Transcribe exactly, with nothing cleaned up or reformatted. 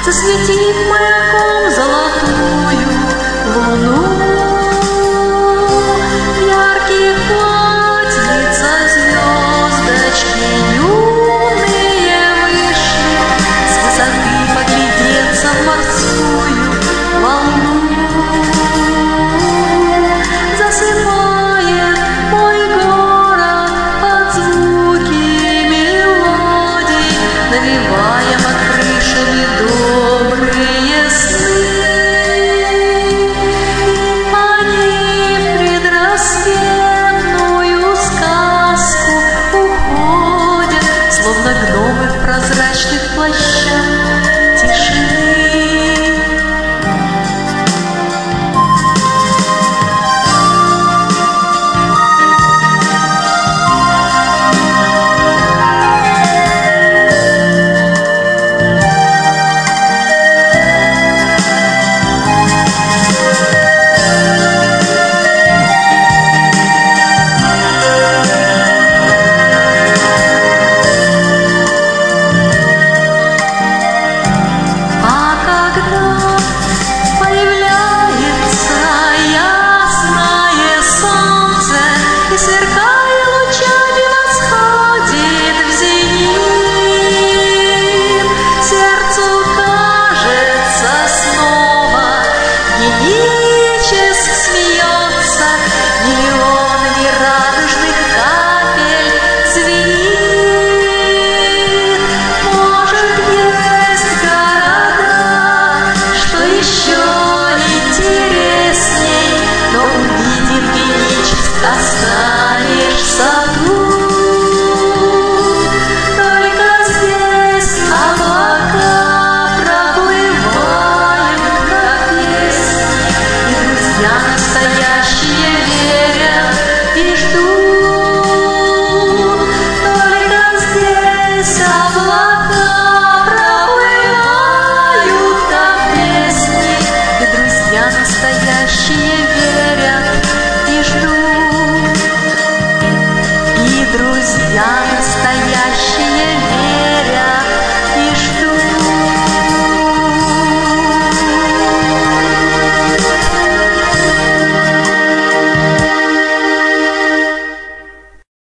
засветив маяком золотую луну. В ярких платьица звездочки юные вышли с высоты поглядеться в морскую волну. Засыпает мой город под звуки мелодий, навевая над крышами добрые сны. И они в предрассветную сказку уходят, словно гномы в прозрачных плащах.